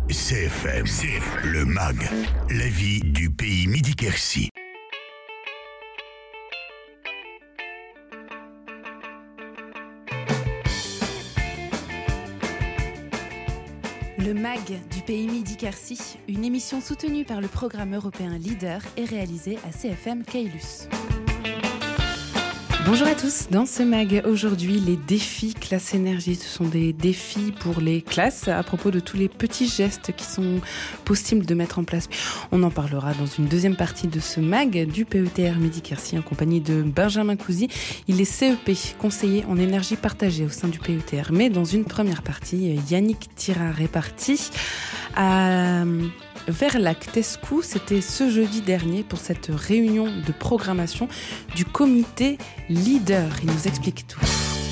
CFM, le MAG, la vie du pays Midi-Quercy. Le MAG du pays Midi-Quercy, une émission soutenue par le programme européen LEADER et réalisée à CFM Caylus. Bonjour à tous, dans ce MAG, aujourd'hui, les défis classe énergie. Ce sont des défis pour les classes à propos de tous les petits gestes qui sont possibles de mettre en place. On en parlera dans une deuxième partie de ce MAG du PETR Midi-Quercy en compagnie de Benjamin Cousy. Il est CEP, conseiller en énergie partagée au sein du PETR. Mais dans une première partie, Yannick Tirard est parti à Verlac-Tescou. C'était ce jeudi dernier pour cette réunion de programmation du comité LEADER. Il nous explique tout.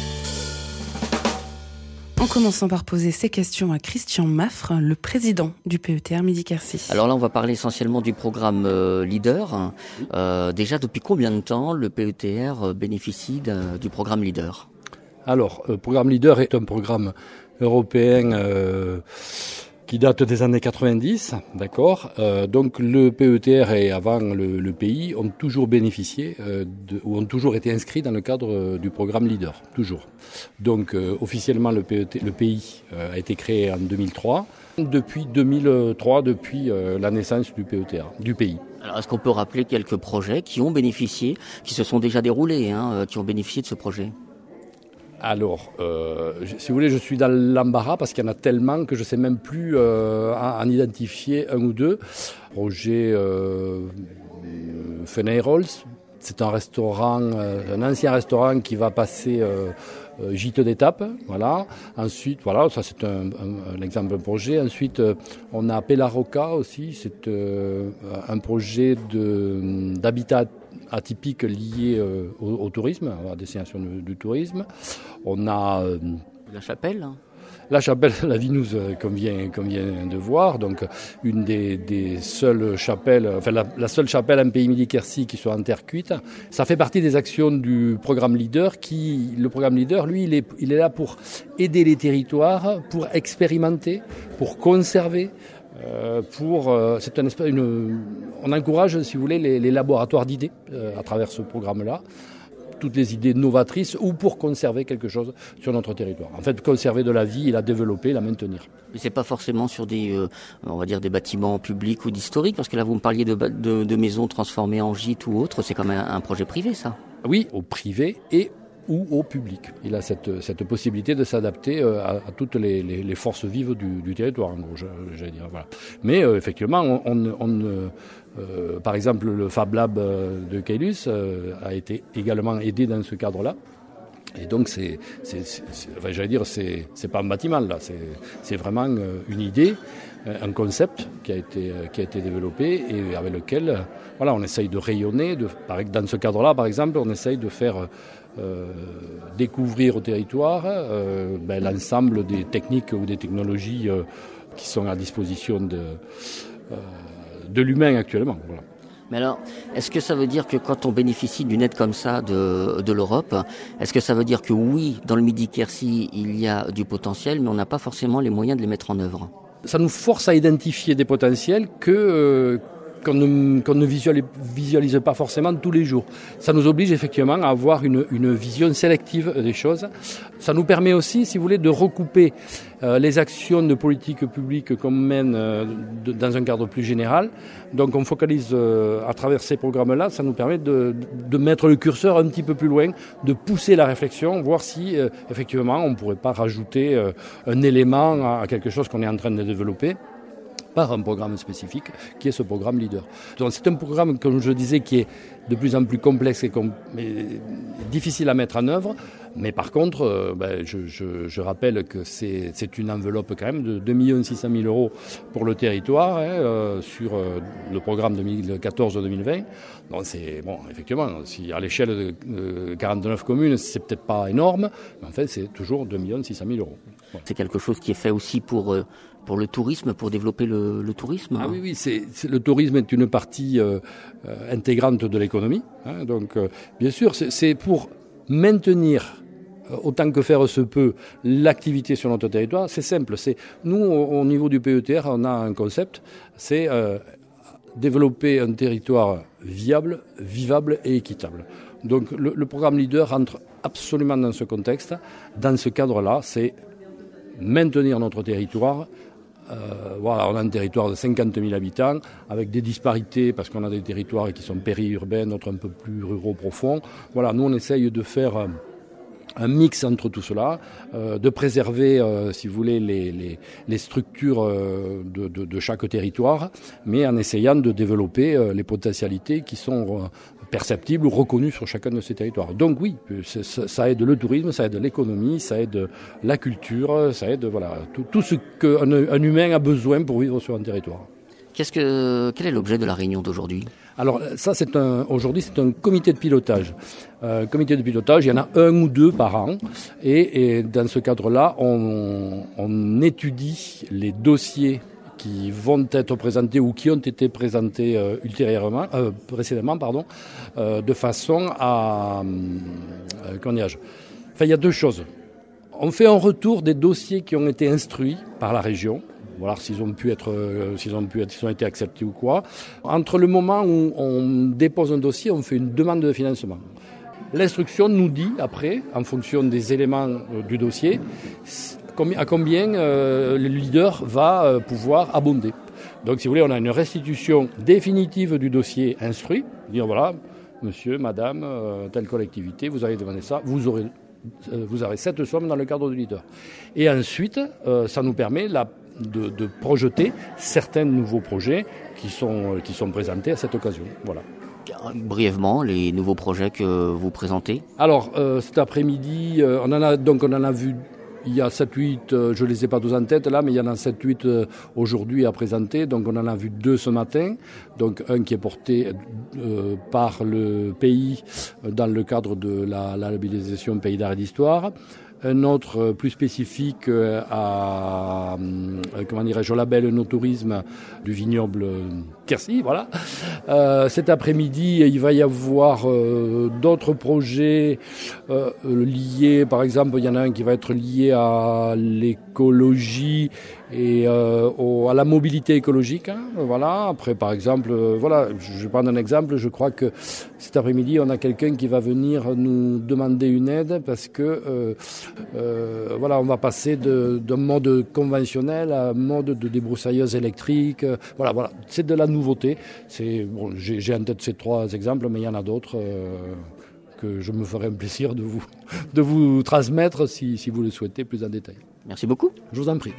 En commençant par poser ces questions à Christian Maffre, le président du PETR Midi-Quercy. Alors là, on va parler essentiellement du programme LEADER. Déjà, depuis combien de temps le PETR bénéficie du programme LEADER ? Alors, le programme LEADER est un programme européen qui date des années 90, d'accord. Donc le PETR et avant le pays ont toujours bénéficié ou ont toujours été inscrits dans le cadre du programme LEADER, toujours. Donc officiellement le pays a été créé en 2003. Depuis 2003, depuis la naissance du PETR, du pays. Alors est-ce qu'on peut rappeler quelques projets qui ont bénéficié, qui se sont déjà déroulés, qui ont bénéficié de ce projet ? Alors, si vous voulez, je suis dans l'embarras parce qu'il y en a tellement que je ne sais même plus en identifier un ou deux. Projet Fenayrols, c'est un restaurant, un ancien restaurant qui va passer gîte d'étape. Voilà. Ensuite, voilà, ça c'est un exemple de projet. Ensuite, on a Pelarroca aussi, c'est un projet d'habitat atypique lié au tourisme, à la destination du tourisme. On a La Chapelle. La Chapelle, la Vinouse qu'on vient de voir, donc une des seules chapelles, enfin la seule chapelle en pays Midi-Quercy qui soit en terre cuite. Ça fait partie des actions du programme LEADER le programme LEADER, lui, il est là pour aider les territoires, pour expérimenter, pour conserver. On encourage, si vous voulez, les laboratoires d'idées à travers ce programme-là, toutes les idées novatrices ou pour conserver quelque chose sur notre territoire. En fait, conserver de la vie, la développer, la maintenir. Mais c'est pas forcément sur des bâtiments publics ou d'historiques, parce que là vous me parliez de maisons transformées en gîtes ou autres, c'est quand même un projet privé, ça. Oui, au privé ou au public. Il a cette possibilité de s'adapter à toutes les forces vives du territoire, en gros, j'allais dire. Voilà. Mais effectivement, par exemple, le Fab Lab de Caylus a été également aidé dans ce cadre-là. Et donc, c'est pas un bâtiment, là. C'est vraiment une idée, un concept qui a été développé et avec lequel, voilà, on essaye de rayonner. Dans ce cadre-là, par exemple, on essaye de faire découvrir au territoire l'ensemble des techniques ou des technologies qui sont à disposition de l'humain actuellement. Voilà. Mais alors, est-ce que ça veut dire que quand on bénéficie d'une aide comme ça de l'Europe, est-ce que ça veut dire que oui, dans le Midi-Quercy, il y a du potentiel, mais on n'a pas forcément les moyens de les mettre en œuvre ? Ça nous force à identifier des potentiels qu'on ne visualise pas forcément tous les jours. Ça nous oblige effectivement à avoir une vision sélective des choses. Ça nous permet aussi, si vous voulez, de recouper les actions de politique publique qu'on mène dans un cadre plus général. Donc on focalise à travers ces programmes-là, ça nous permet de mettre le curseur un petit peu plus loin, de pousser la réflexion, voir si effectivement on ne pourrait pas rajouter un élément à quelque chose qu'on est en train de développer par un programme spécifique qui est ce programme LEADER. Donc c'est un programme, comme je disais, qui est de plus en plus complexe et difficile à mettre en œuvre. Mais par contre, je rappelle que c'est une enveloppe quand même de 2 600 000 € pour le territoire sur le programme 2014-2020. Donc c'est bon, effectivement, si à l'échelle de 49 communes, c'est peut-être pas énorme, mais en fait c'est toujours 2 600 000 €. Voilà. C'est quelque chose qui est fait aussi pour le tourisme, pour développer le tourisme. Ah oui, le tourisme est une partie intégrante de l'économie. Donc bien sûr, c'est pour maintenir autant que faire se peut, l'activité sur notre territoire. C'est simple. Nous, au niveau du PETR, on a un concept, c'est développer un territoire viable, vivable et équitable. Donc le programme Leader rentre absolument dans ce contexte. Dans ce cadre-là, c'est maintenir notre territoire. On a un territoire de 50 000 habitants avec des disparités parce qu'on a des territoires qui sont périurbains, d'autres un peu plus ruraux profonds. Voilà, nous on essaye de faire un mix entre tout cela, de préserver, si vous voulez, les structures de chaque territoire, mais en essayant de développer les potentialités qui sont perceptibles ou reconnues sur chacun de ces territoires. Donc oui, ça aide le tourisme, ça aide l'économie, ça aide la culture, ça aide tout ce qu'un humain a besoin pour vivre sur un territoire. Quel est l'objet de la réunion d'aujourd'hui ? Alors ça, aujourd'hui, c'est un comité de pilotage. Comité de pilotage, il y en a 1 ou 2 par an. Et dans ce cadre-là, on étudie les dossiers qui vont être présentés ou qui ont été présentés précédemment, de façon à... comment dirais-je ? Enfin, il y a 2 choses. On fait un retour des dossiers qui ont été instruits par la région, voir s'ils ont été acceptés ou quoi. Entre le moment où on dépose un dossier, on fait une demande de financement. L'instruction nous dit après, en fonction des éléments du dossier, à combien le leader va pouvoir abonder. Donc si vous voulez, on a une restitution définitive du dossier instruit, dire voilà, monsieur, madame, telle collectivité, vous avez demandé ça, vous aurez cette somme dans le cadre du leader. Et ensuite, ça nous permet de projeter certains nouveaux projets qui sont présentés à cette occasion. Voilà. Brièvement, les nouveaux projets que vous présentez ? Alors, cet après-midi, on en a vu, il y a 7-8, je ne les ai pas tous en tête là, mais il y en a 7-8 aujourd'hui à présenter. Donc on en a vu 2 ce matin. Donc un qui est porté par le pays dans le cadre de la labellisation Pays d'art et d'histoire. Un autre plus spécifique au label No Tourisme du vignoble Quercy, voilà. Cet après-midi, il va y avoir d'autres projets liés, par exemple, il y en a un qui va être lié à l'écologie et à la mobilité écologique. Voilà. Après, par exemple, je vais prendre un exemple. Je crois que cet après-midi, on a quelqu'un qui va venir nous demander une aide parce que on va passer d'un mode conventionnel à un mode de débroussailleuse électrique. Voilà. C'est de la nouveauté. J'ai en tête ces 3 exemples, mais il y en a d'autres que je me ferai un plaisir de vous transmettre si vous le souhaitez plus en détail. Merci beaucoup. Je vous en prie.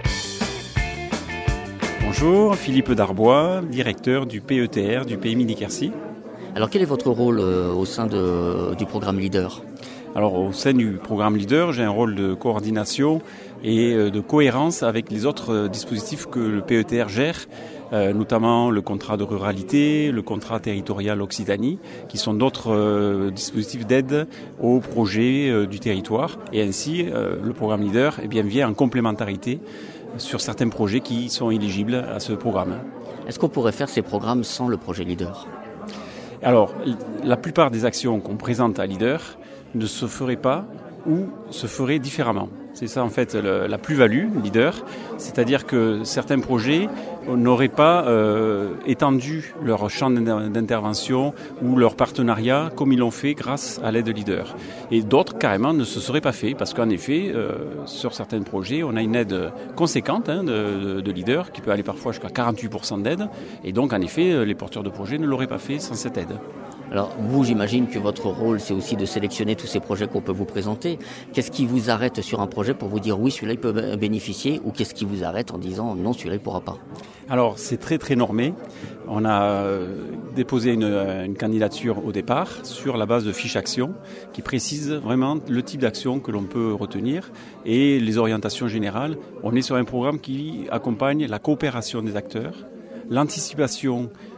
Bonjour, Philippe Darbois, directeur du PETR, du Pays Midi-Quercy. Alors quel est votre rôle au sein du programme Leader ? Alors au sein du programme Leader, j'ai un rôle de coordination et de cohérence avec les autres dispositifs que le PETR gère, notamment le contrat de ruralité, le contrat territorial Occitanie, qui sont d'autres dispositifs d'aide aux projets du territoire. Et ainsi, le programme Leader vient en complémentarité sur certains projets qui sont éligibles à ce programme. Est-ce qu'on pourrait faire ces programmes sans le projet Leader ? Alors, la plupart des actions qu'on présente à Leader ne se feraient pas ou se feraient différemment. C'est ça en fait la plus-value Leader, c'est-à-dire que certains projets n'auraient pas étendu leur champ d'intervention ou leur partenariat comme ils l'ont fait grâce à l'aide Leader. Et d'autres carrément ne se seraient pas faits parce qu'en effet, sur certains projets, on a une aide conséquente de Leader qui peut aller parfois jusqu'à 48% d'aide. Et donc en effet, les porteurs de projets ne l'auraient pas fait sans cette aide. Alors vous, j'imagine que votre rôle, c'est aussi de sélectionner tous ces projets qu'on peut vous présenter. Qu'est-ce qui vous arrête sur un projet pour vous dire oui, celui-là il peut bénéficier, ou qu'est-ce qui vous arrête en disant non, celui-là il ne pourra pas ? Alors c'est très très normé. On a déposé une candidature au départ sur la base de fiches actions qui précisent vraiment le type d'action que l'on peut retenir et les orientations générales. On est sur un programme qui accompagne la coopération des acteurs, l'anticipation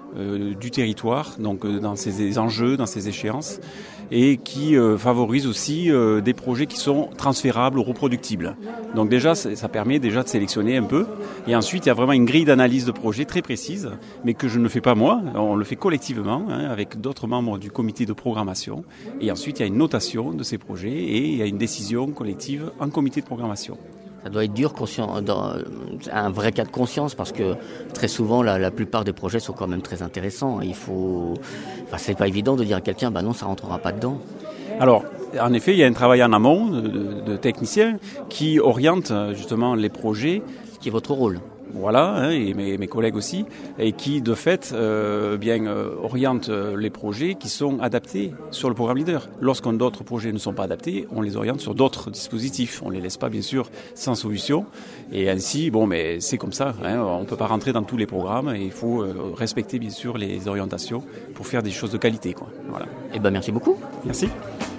du territoire, donc dans ces enjeux, dans ces échéances, et qui favorise aussi des projets qui sont transférables ou reproductibles. Donc déjà, ça permet déjà de sélectionner un peu. Et ensuite, il y a vraiment une grille d'analyse de projet très précise, mais que je ne fais pas moi, on le fait collectivement, avec d'autres membres du comité de programmation. Et ensuite, il y a une notation de ces projets et il y a une décision collective en comité de programmation. Ça doit être dur, un vrai cas de conscience, parce que très souvent, la plupart des projets sont quand même très intéressants. C'est pas évident de dire à quelqu'un, non, ça rentrera pas dedans. Alors, en effet, il y a un travail en amont de techniciens qui orientent justement les projets. Ce qui est votre rôle. Voilà, et mes collègues aussi, et qui de fait orientent les projets qui sont adaptés sur le programme Leader. Lorsqu'on d'autres projets ne sont pas adaptés, on les oriente sur d'autres dispositifs. On les laisse pas bien sûr sans solution. Et ainsi, mais c'est comme ça. On peut pas rentrer dans tous les programmes et il faut respecter bien sûr les orientations pour faire des choses de qualité, quoi. Voilà. Merci beaucoup. Merci.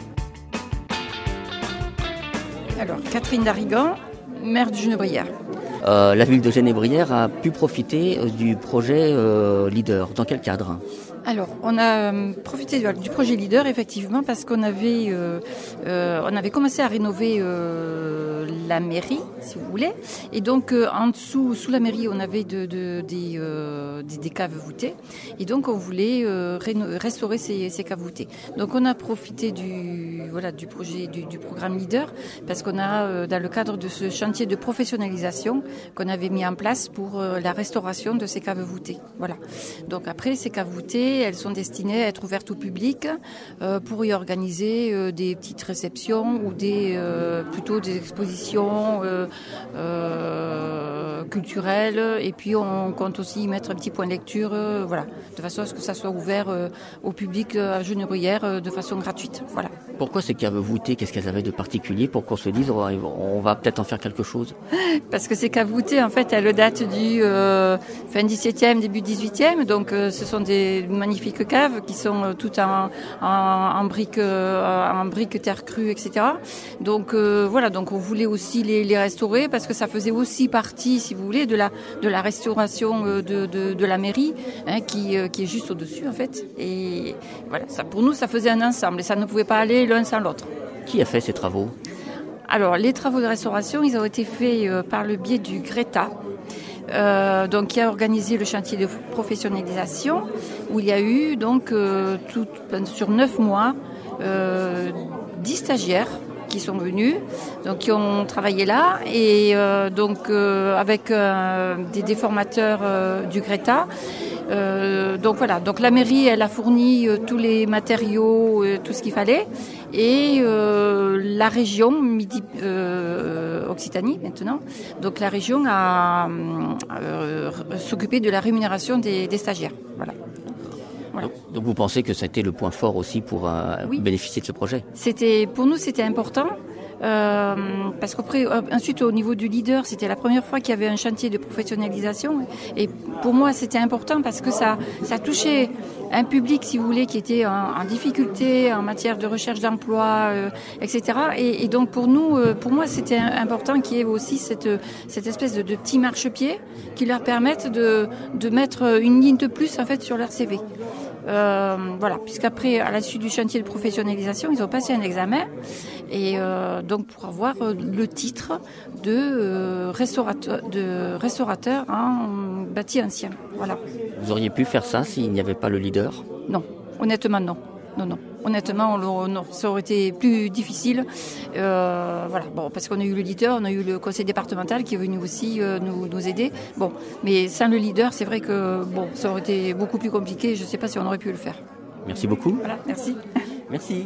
Alors, Catherine Darigan, maire de Genebrières. La ville de Genebrières a pu profiter du projet Leader. Dans quel cadre ? Alors, on a profité du projet Leader, effectivement, parce qu'on avait commencé à rénover la mairie, si vous voulez. Et donc, en dessous, sous la mairie, on avait des caves voûtées. Et donc, on voulait restaurer ces caves voûtées. Donc, on a profité du projet, du programme Leader, parce qu'on a, dans le cadre de ce chantier de professionnalisation qu'on avait mis en place pour la restauration de ces caves voûtées. Voilà. Donc, après, ces caves voûtées, elles sont destinées à être ouvertes au public pour y organiser des petites réceptions ou plutôt des expositions culturelles. Et puis on compte aussi y mettre un petit point de lecture, de façon à ce que ça soit ouvert au public à Genebrières de façon gratuite. Voilà. Pourquoi ces caves voûtées, qu'est-ce qu'elles avaient de particulier pour qu'on se dise on va peut-être en faire quelque chose ? Parce que ces caves voûtées, en fait, elles datent du fin 17e, début 18e. Donc ce sont des magnifiques caves qui sont toutes en briques terre crue, etc. Donc donc on voulait aussi les restaurer parce que ça faisait aussi partie, si vous voulez, de la restauration de la mairie, qui est juste au-dessus, en fait. Et voilà, ça, pour nous, ça faisait un ensemble et ça ne pouvait pas aller l'un sans l'autre. Qui a fait ces travaux ? Alors, les travaux de restauration, ils ont été faits par le biais du Greta, qui a organisé le chantier de professionnalisation, où il y a eu sur 9 mois 10 stagiaires qui sont venus, donc qui ont travaillé là, et avec des formateurs du Greta. Donc la mairie, elle a fourni tous les matériaux, tout ce qu'il fallait, et la région Occitanie maintenant. Donc la région a s'occupé de la rémunération des stagiaires. Voilà. Donc vous pensez que c'était le point fort aussi pour bénéficier de ce projet ? Pour nous, c'était important. Parce qu'après, ensuite au niveau du Leader, c'était la première fois qu'il y avait un chantier de professionnalisation, et pour moi c'était important parce que ça touchait un public, si vous voulez, qui était en difficulté en matière de recherche d'emploi, etc. Et donc pour moi c'était important qu'il y ait aussi cette espèce de petit marchepied qui leur permette de mettre une ligne de plus en fait sur leur CV. Puisqu'après, à la suite du chantier de professionnalisation, ils ont passé un examen, et donc pour avoir le titre de restaurateur en bâti ancien. Voilà. Vous auriez pu faire ça s'il n'y avait pas le Leader ? Non, honnêtement non. Non. Honnêtement, ça aurait été plus difficile. Parce qu'on a eu le Leader, on a eu le conseil départemental qui est venu aussi nous aider. Bon, mais sans le Leader, c'est vrai que ça aurait été beaucoup plus compliqué. Je ne sais pas si on aurait pu le faire. Merci beaucoup. Voilà, merci. Merci.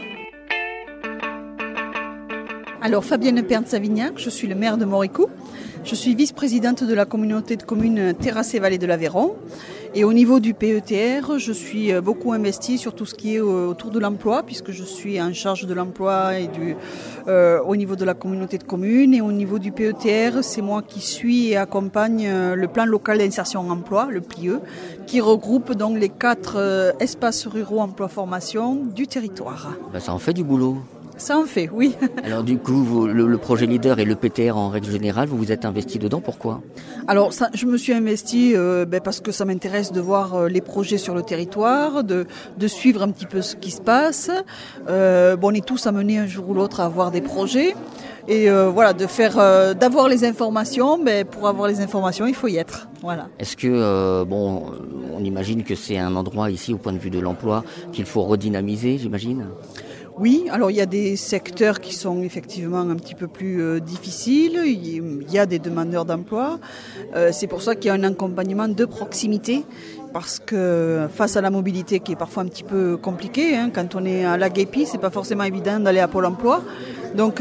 Alors, Fabienne Pernes-Savignac, je suis le maire de Moricou. Je suis vice-présidente de la communauté de communes Terrassée Vallée de l'Aveyron. Et au niveau du PETR, je suis beaucoup investie sur tout ce qui est autour de l'emploi, puisque je suis en charge de l'emploi et au niveau de la communauté de communes. Et au niveau du PETR, c'est moi qui suis et accompagne le plan local d'insertion emploi, le PLIE, qui regroupe donc les 4 espaces ruraux emploi-formation du territoire. Ça en fait du boulot. Ça en fait, oui. Alors du coup, le projet Leader et le PTR en règle générale, vous vous êtes investi dedans, pourquoi ? Alors, je me suis investie parce que ça m'intéresse de voir les projets sur le territoire, de suivre un petit peu ce qui se passe. On est tous amenés un jour ou l'autre à avoir des projets. Et d'avoir les informations, pour avoir les informations, il faut y être. Voilà. Est-ce que, on imagine que c'est un endroit ici, au point de vue de l'emploi, qu'il faut redynamiser, j'imagine ? Oui, alors il y a des secteurs qui sont effectivement un petit peu plus difficiles, il y a des demandeurs d'emploi, c'est pour ça qu'il y a un accompagnement de proximité, parce que face à la mobilité qui est parfois un petit peu compliquée, quand on est à la Guépy, c'est pas forcément évident d'aller à Pôle emploi. Donc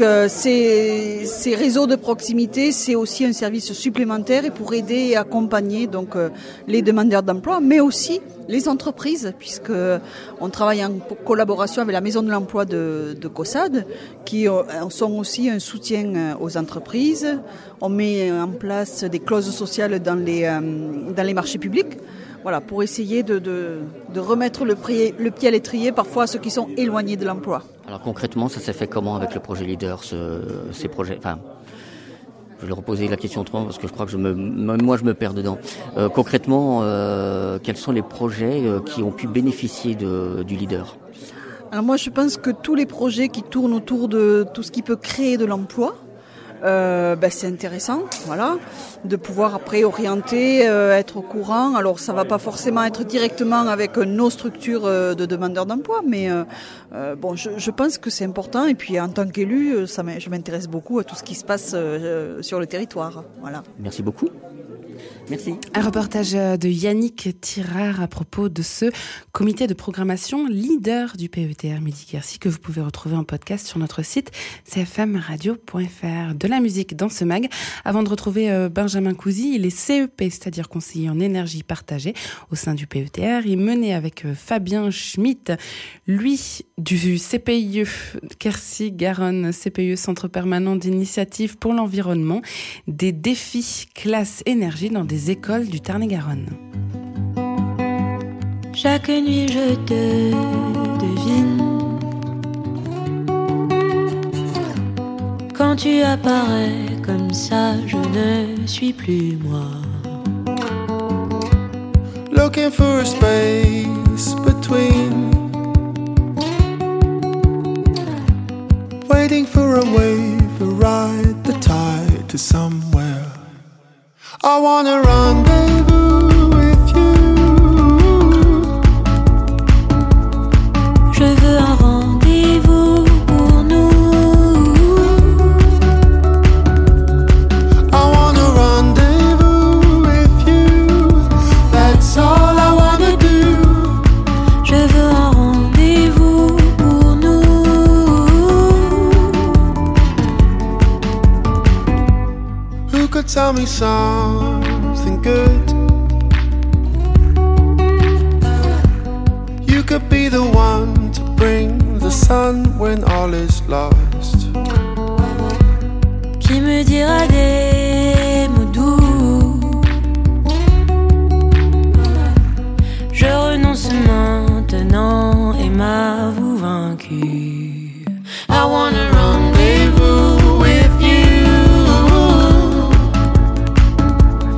ces réseaux de proximité, c'est aussi un service supplémentaire et pour aider et accompagner donc les demandeurs d'emploi, mais aussi les entreprises, puisque on travaille en collaboration avec la Maison de l'Emploi de COSAD, qui sont aussi un soutien aux entreprises. On met en place des clauses sociales dans les marchés publics. Voilà, pour essayer de remettre le pied à l'étrier parfois à ceux qui sont éloignés de l'emploi. Alors concrètement, ça s'est fait comment avec le projet Leader, ces projets ? Enfin, je vais leur reposer la question autrement parce que je crois que je me perds dedans. Concrètement, quels sont les projets qui ont pu bénéficier du Leader ? Alors moi, je pense que tous les projets qui tournent autour de tout ce qui peut créer de l'emploi, c'est intéressant, voilà, de pouvoir après orienter, être au courant. Alors ça va pas forcément être directement avec nos structures de demandeurs d'emploi, mais je pense que c'est important. Et puis en tant qu'élu, je m'intéresse beaucoup à tout ce qui se passe sur le territoire. Voilà. Merci beaucoup. Merci. Un reportage de Yannick Tirard à propos de ce comité de programmation Leader du PETR Midi-Quercy que vous pouvez retrouver en podcast sur notre site cfmradio.fr. De la musique dans ce mag. Avant de retrouver Benjamin Couzy, il est CEP, c'est-à-dire conseiller en énergie partagée au sein du PETR. Il menait avec Fabien Schmitt, lui du CPIE Quercy-Garonne, CPIE Centre Permanent d'Initiative pour l'Environnement, des défis classe énergie dans des écoles du Tarn-et-Garonne. Chaque nuit je te devine. Quand tu apparais comme ça, je ne suis plus moi. Looking for a space between, waiting for a wave to ride the tide to somewhere. I wanna rendezvous with you. Je veux un rendez-vous pour nous. I wanna rendezvous with you. That's all I wanna do. Je veux un rendez-vous pour nous. Who could tell me something good? You could be the one to bring the sun when all is lost. Qui me dira des mots doux? Je renonce maintenant et m'avoue vaincu. I wanna rendezvous with you.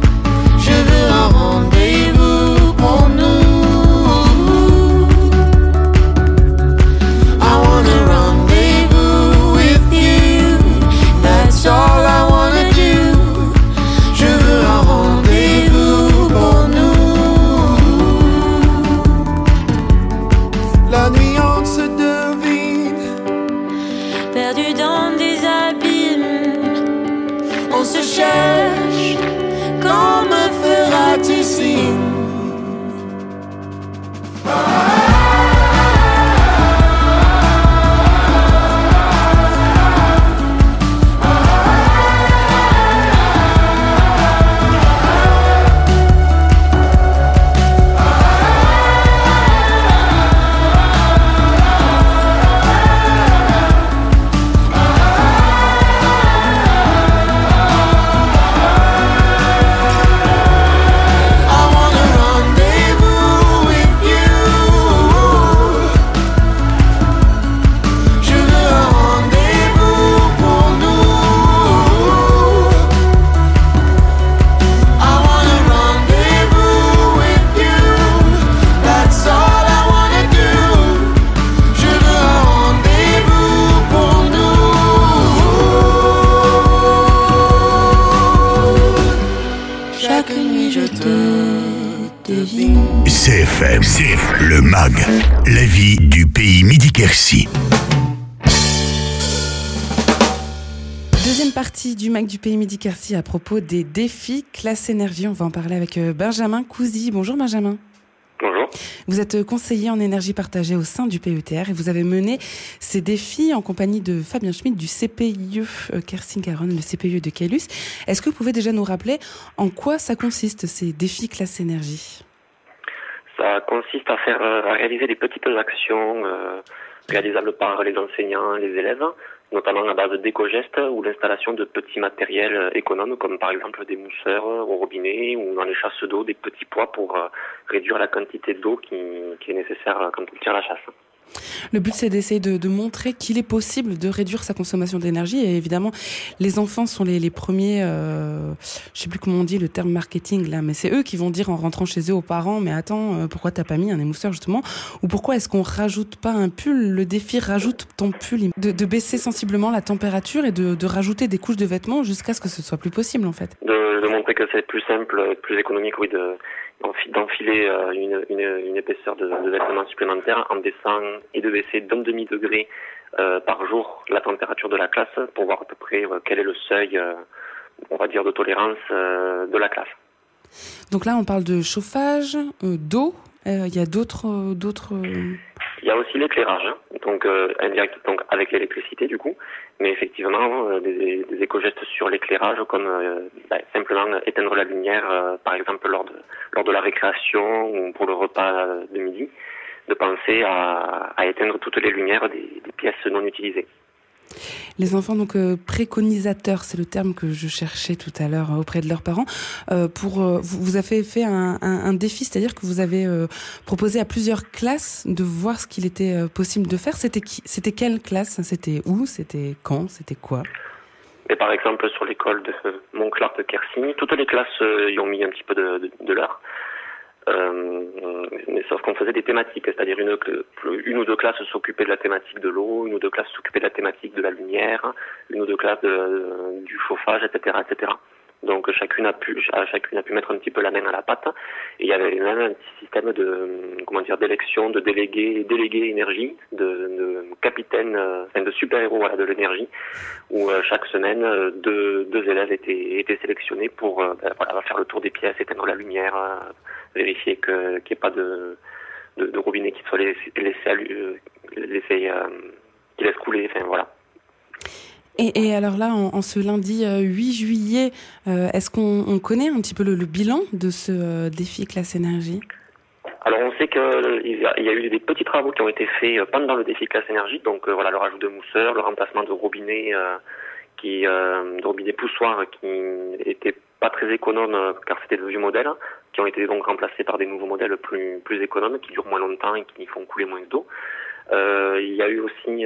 je te devine. CFM, le MAG, la vie du pays Midi-Quercy. Deuxième partie du MAG du pays Midi-Quercy à propos des défis classe énergie. On va en parler avec Benjamin Couzy. Bonjour Benjamin. Bonjour. Vous êtes conseiller en énergie partagée au sein du PETR et vous avez mené ces défis en compagnie de Fabien Schmitt du CPIE Quercy-Garonne, le CPIE de Caylus. Est-ce que vous pouvez déjà nous rappeler en quoi ça consiste, ces défis classe énergie ? Ça consiste à réaliser des petites actions réalisables par les enseignants, les élèves, notamment à base d'éco-gestes ou l'installation de petits matériels économes comme par exemple des mousseurs au robinet ou dans les chasses d'eau, des petits poids pour réduire la quantité d'eau qui est nécessaire quand on tire la chasse. Le but, c'est d'essayer de montrer qu'il est possible de réduire sa consommation d'énergie. Et évidemment, les enfants sont les premiers, je sais plus comment on dit le terme marketing là, mais c'est eux qui vont dire en rentrant chez eux aux parents, mais attends, pourquoi t'as pas mis un émousseur justement ? Ou pourquoi est-ce qu'on rajoute pas un pull ? Le défi rajoute ton pull, de baisser sensiblement la température et de rajouter des couches de vêtements jusqu'à ce que ce soit plus possible en fait. De montrer que c'est plus simple, plus économique, oui, d'enfiler une épaisseur de vêtements supplémentaires en baissant et de baisser d'un demi-degré par jour la température de la classe pour voir à peu près quel est le seuil, on va dire, de tolérance de la classe. Donc là, on parle de chauffage, d'eau. Il y a d'autres. Il y a aussi l'éclairage, donc indirect, donc avec l'électricité du coup, mais effectivement des éco-gestes sur l'éclairage comme simplement éteindre la lumière, par exemple lors de la récréation ou pour le repas de midi, de penser à éteindre toutes les lumières des pièces non utilisées. Les enfants donc préconisateurs, c'est le terme que je cherchais tout à l'heure auprès de leurs parents. Vous avez fait un défi, c'est-à-dire que vous avez proposé à plusieurs classes de voir ce qu'il était possible de faire. C'était quelle classe ? C'était où ? C'était quand ? C'était quoi ? Et par exemple sur l'école de Montclar de Quercy, toutes les classes y ont mis un petit peu de leur. Mais sauf qu'on faisait des thématiques, c'est-à-dire une ou deux classes s'occupaient de la thématique de l'eau, une ou deux classes s'occupaient de la thématique de la lumière, une ou deux classes du chauffage, etc., etc. Donc chacune a pu mettre un petit peu la main à la pâte. Et il y avait même un petit système d'élection de délégués énergie, de capitaines, de super-héros de l'énergie, où chaque semaine deux élèves étaient sélectionnés pour faire le tour des pièces, éteindre la lumière, vérifier qu'il n'y ait pas de robinet qui soit qui laisse couler, enfin voilà. Et alors là, en ce lundi 8 juillet, est-ce qu'on connaît un petit peu le bilan de ce défi classe énergie ? Alors on sait qu'il y a eu des petits travaux qui ont été faits pendant le défi classe énergie, donc le rajout de mousseurs, le remplacement de robinets de robinets poussoirs qui n'étaient pas très économes car c'était de vieux modèles, qui ont été donc remplacés par des nouveaux modèles plus économes, qui durent moins longtemps et qui font couler moins d'eau. Il y a eu aussi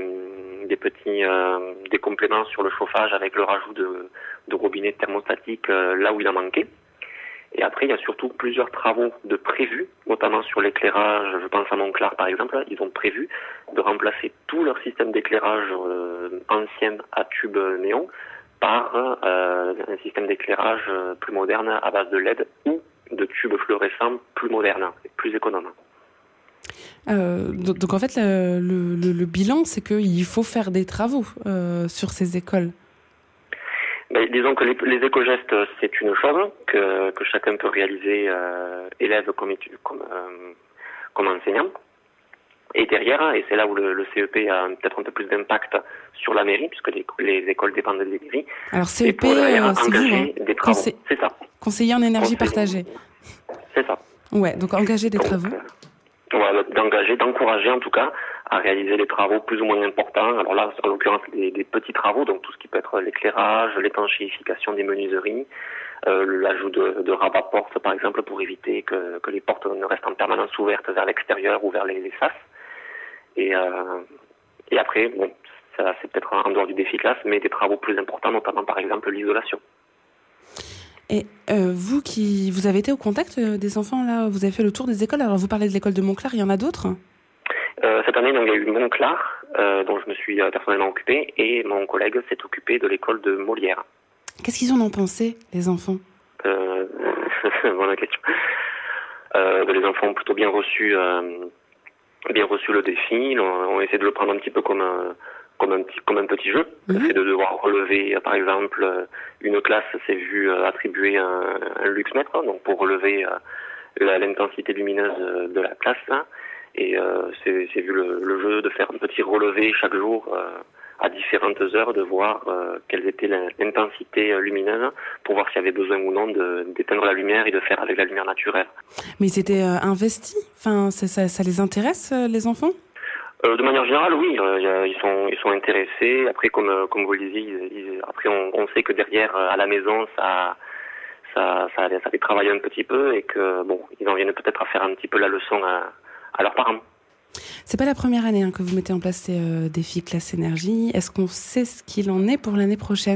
des compléments sur le chauffage avec le rajout de robinets thermostatiques là où il en manquait. Et après, il y a surtout plusieurs travaux de prévus, notamment sur l'éclairage. Je pense à Montclar, par exemple. Ils ont prévu de remplacer tout leur système d'éclairage ancien à tube néon par un système d'éclairage plus moderne à base de LED ou de tubes fluorescents plus modernes, plus économes. Donc en fait, le bilan, c'est qu'il faut faire des travaux sur ces écoles. Disons que les éco-gestes, c'est une chose que chacun peut réaliser, élève comme enseignant. Et derrière, et c'est là où le CEP a peut-être un peu plus d'impact sur la mairie, puisque les écoles dépendent des mairies. Alors CEP, c'est vous, des travaux. C'est ça. Conseiller en énergie partagée. C'est ça. Ouais, donc engager des travaux. D'encourager en tout cas à réaliser les travaux plus ou moins importants. Alors là, en l'occurrence, des petits travaux, donc tout ce qui peut être l'éclairage, l'étanchéification des menuiseries, l'ajout de rabat-portes par exemple pour éviter que les portes ne restent en permanence ouvertes vers l'extérieur ou vers les sas. Et après, bon, ça c'est peut-être en dehors du défi classe, mais des travaux plus importants, notamment par exemple l'isolation. Et vous avez été au contact des enfants là, vous avez fait le tour des écoles. Alors vous parlez de l'école de Montclar, il y en a d'autres ? Cette année, donc, il y a eu Montclar, dont je me suis personnellement occupé, et mon collègue s'est occupé de l'école de Molière. Qu'est-ce qu'ils en ont pensé, les enfants ? bonne question. Les enfants ont plutôt bien reçu le défi. On essaie de le prendre un petit peu comme un petit jeu. C'est de devoir relever, par exemple, une classe s'est vue attribuer un luxmètre, donc pour relever l'intensité lumineuse de la classe. Et c'est vu le jeu de faire un petit relevé chaque jour à différentes heures, de voir quelle était l'intensité lumineuse pour voir s'il y avait besoin ou non d'éteindre la lumière et de faire avec la lumière naturelle. Mais ils étaient investis, enfin, ça les intéresse, les enfants ? De manière générale, oui, ils sont intéressés. Après, comme vous le disiez, après on sait que derrière, à la maison, ça les travaille un petit peu et que bon, ils en viennent peut-être à faire un petit peu la leçon à leurs parents. C'est pas la première année que vous mettez en place ces défis classe énergie. Est-ce qu'on sait ce qu'il en est pour l'année prochaine ?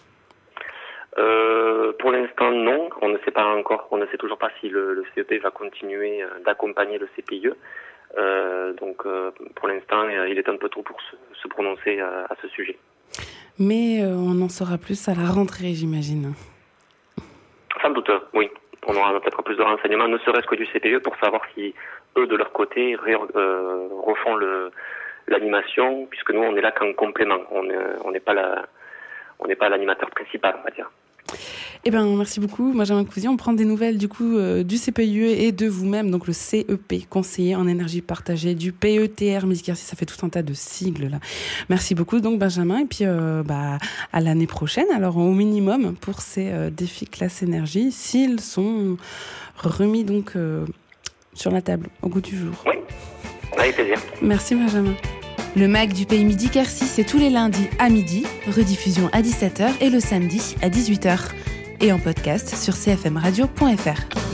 Pour l'instant, non. On ne sait pas encore. On ne sait toujours pas si le CEP va continuer d'accompagner le CPIE. Donc, pour l'instant, il est un peu tôt pour se prononcer à ce sujet. Mais on en saura plus à la rentrée, j'imagine. Sans doute, oui. On aura peut-être plus de renseignements, ne serait-ce que du CPIE, pour savoir si eux, de leur côté, refont l'animation, puisque nous, on est là qu'en complément. On n'est pas l'animateur principal, on va dire. Eh bien, merci beaucoup, Benjamin Couzy. On prend des nouvelles du coup du CPIE et de vous-même, donc le CEP, conseiller en énergie partagée, du PETR Musique RC, ça fait tout un tas de sigles là. Merci beaucoup donc Benjamin, et puis à l'année prochaine, alors au minimum pour ces défis classe énergie, s'ils sont remis donc sur la table, au goût du jour. Oui, avec plaisir. Merci Benjamin. Le MAG du Pays Midi Quercy, c'est tous les lundis à midi, rediffusion à 17h et le samedi à 18h. Et en podcast sur cfmradio.fr.